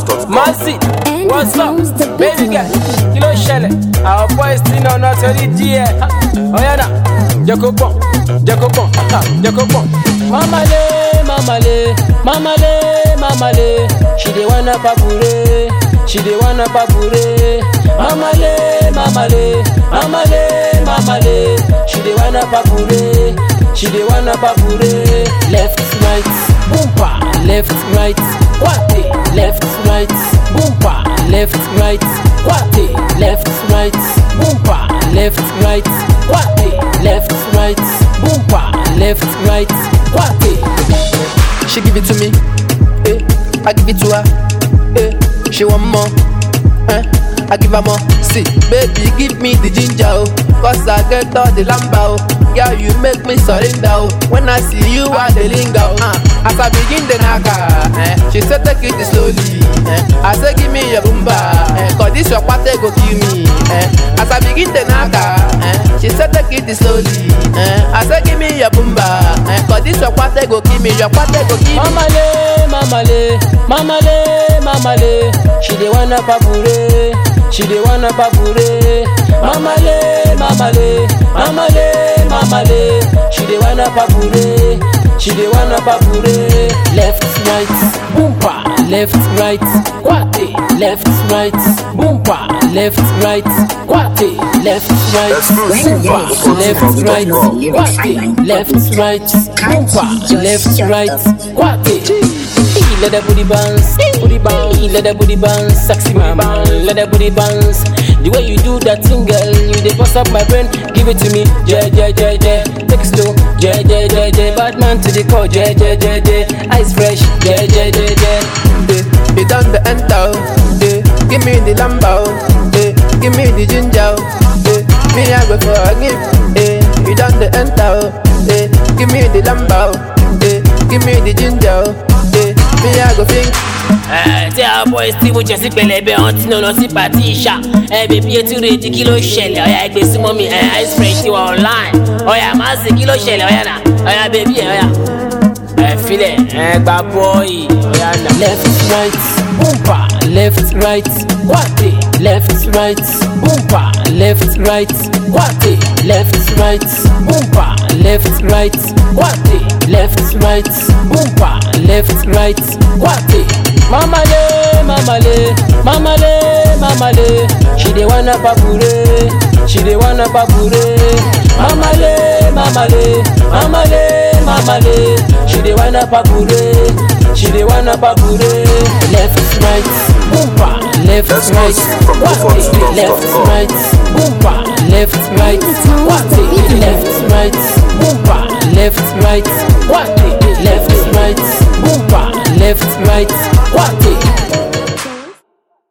Massive, what's up? Baby girl, kilo ṣẹlẹ̀. Our boys still know not to the dear. Oh yeah na, jẹ́kó pọ̀. Mamale, mamale, mamale, mamale. She dey wanna papure, she dey wanna papure. Mamale, mamale, mamale, mamale. She dey wanna papure, she dey wanna papure. Left, right, boompa. Left, right, kwate. Left, right, boompa. Left, right, kwate. Left, right, boompa. Left, right, kwate. Left, right, boompa. Left, right, kwate. She give it to me, I give it to her, she want more, I give her more. See, baby, give me the ginger, oh, cause I get all the lamba, oh. Girl, you make me surrender, oh. When I see you, I dey linger, oh. As I begin the naga, she said take it slowly, I say give me your boomba, cause this your party go kill me, as I begin the naga, she said take it slowly, I say give me your boomba, cause this your party go kill me, your party go kill me. Mamale, mamale, mamale, mamale. She dey wanna papure, she dey wanna papure. Mamale, mamale, mamale, mamale. She dey wanna papure, she dey wanna papure. Left, right, boompa. Left, right, kwate. Left, right, boompa. Left, right, kwate. Left, right, boompa. Left, right, kwate. Left, right, boompa. Left, right, kwate. Let the booty bounce, let the booty bounce, sexy mama, let the booty bounce. The way you do that thing, girl, you dey bust up my brain. Give it to me, take it slow, bad man to the core, ice fresh, You done the enter, give me the lamba, give me the ginger, me I go forgive. You done the enter, give me the lamba, give me the ginger. Me I go think. Tí àwọn boys tí mo jẹ sí pẹlẹbẹ ọ̀hún tí lọ sí pàtí ìṣá. Bèbí etí rẹ̀ di kí ló ṣẹlẹ̀ ọ̀yà ẹgbẹ́ sí mọ́ mi ice fresh ti wà online. Ọ̀yà máa ṣe kí ló ṣẹlẹ̀ ọ̀yà náà. Ọ̀yà bèbí ọ̀yà. Filẹ̀ gba bọ́ọ̀yì ọ̀yà náà. Left, right, boompa. Left, right, kwate. Left, right, boompa. Left, right, kwate. Left, right, boompa. Left, right, kwate. Left, right, boompa. Left, right, kwate. Mamale, mamale, mamale, mamale. She dey wanna papure, she dey wanna papure. Mamale, mamale, mamale, mamale. She dey wanna papure, she dey wanna papure. Left, right, boompa. Left, right, kwate. Left, right, boompa. Left, right, kwate. Left, right, boompa. Left, right, kwate. Left, right, boompa. Left, right, kwate.